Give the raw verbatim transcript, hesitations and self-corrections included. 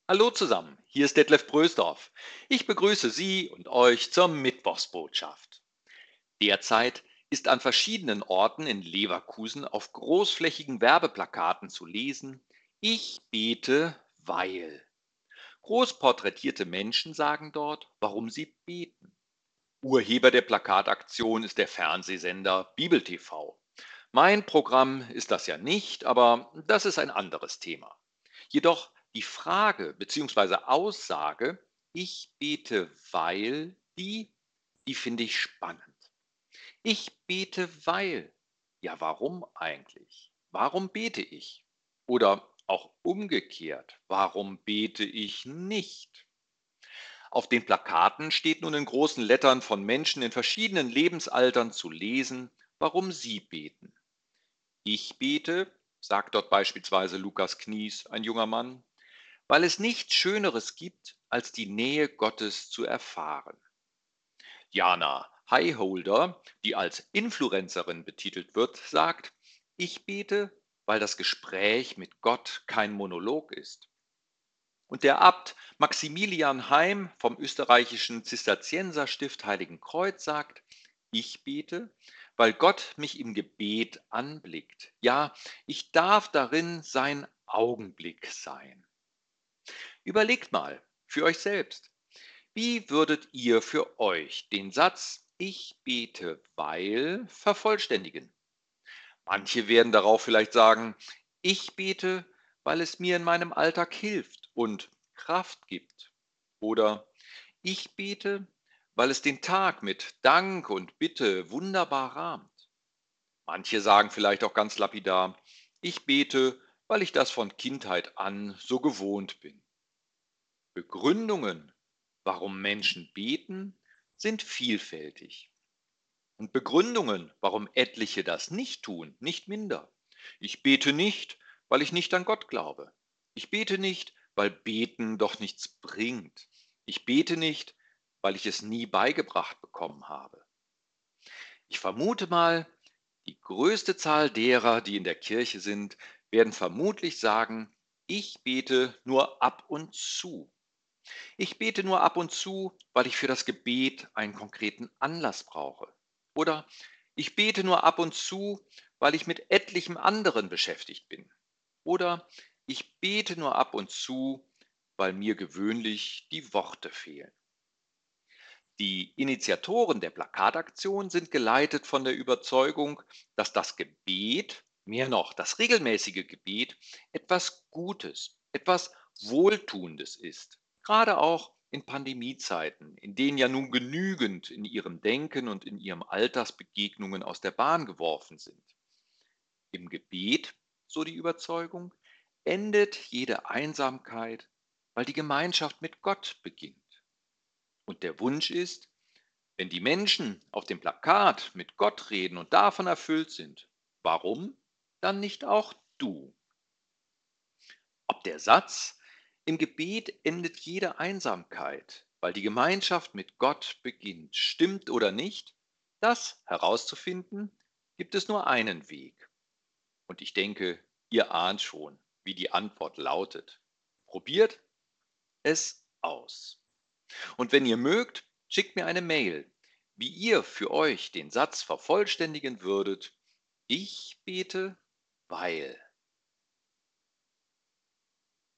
Hallo zusammen, hier ist Detlef Brösdorf. Ich begrüße Sie und euch zur Mittwochsbotschaft. Derzeit ist an verschiedenen Orten in Leverkusen auf großflächigen Werbeplakaten zu lesen: Ich bete, weil. Groß porträtierte Menschen sagen dort, warum sie beten. Urheber der Plakataktion ist der Fernsehsender Bibel T V. Mein Programm ist das ja nicht, aber das ist ein anderes Thema. Jedoch die Frage bzw. Aussage, ich bete, weil die, die finde ich spannend. Ich bete, weil. Ja, warum eigentlich? Warum bete ich? Oder auch umgekehrt, warum bete ich nicht? Auf den Plakaten steht nun in großen Lettern von Menschen in verschiedenen Lebensaltern zu lesen, warum sie beten. Ich bete, sagt dort beispielsweise Lukas Knies, ein junger Mann, weil es nichts Schöneres gibt, als die Nähe Gottes zu erfahren. Jana Highholder, die als Influencerin betitelt wird, sagt, ich bete, weil das Gespräch mit Gott kein Monolog ist. Und der Abt Maximilian Heim vom österreichischen Zisterzienserstift Heiligen Kreuz sagt, ich bete, weil Gott mich im Gebet anblickt. Ja, ich darf darin sein Augenblick sein. Überlegt mal für euch selbst, wie würdet ihr für euch den Satz Ich bete, weil vervollständigen? Manche werden darauf vielleicht sagen, ich bete, weil es mir in meinem Alltag hilft und Kraft gibt. Oder ich bete, weil es den Tag mit Dank und Bitte wunderbar rahmt. Manche sagen vielleicht auch ganz lapidar, ich bete, weil ich das von Kindheit an so gewohnt bin. Begründungen, warum Menschen beten, sind vielfältig. Und Begründungen, warum etliche das nicht tun, nicht minder. Ich bete nicht, weil ich nicht an Gott glaube. Ich bete nicht, weil Beten doch nichts bringt. Ich bete nicht, weil ich es nie beigebracht bekommen habe. Ich vermute mal, die größte Zahl derer, die in der Kirche sind, werden vermutlich sagen, ich bete nur ab und zu. Ich bete nur ab und zu, weil ich für das Gebet einen konkreten Anlass brauche. Oder ich bete nur ab und zu, weil ich mit etlichem anderen beschäftigt bin. Oder ich bete nur ab und zu, weil mir gewöhnlich die Worte fehlen. Die Initiatoren der Plakataktion sind geleitet von der Überzeugung, dass das Gebet, mehr noch das regelmäßige Gebet, etwas Gutes, etwas Wohltuendes ist. Gerade auch in Pandemiezeiten, in denen ja nun genügend in ihrem Denken und in ihrem Alltagsbegegnungen aus der Bahn geworfen sind. Im Gebet, so die Überzeugung, endet jede Einsamkeit, weil die Gemeinschaft mit Gott beginnt. Und der Wunsch ist, wenn die Menschen auf dem Plakat mit Gott reden und davon erfüllt sind, warum dann nicht auch du? Ob der Satz, im Gebet endet jede Einsamkeit, weil die Gemeinschaft mit Gott beginnt, stimmt oder nicht, das herauszufinden, gibt es nur einen Weg. Und ich denke, ihr ahnt schon, wie die Antwort lautet. Probiert es aus. Und wenn ihr mögt, schickt mir eine Mail, wie ihr für euch den Satz vervollständigen würdet. Ich bete, weil.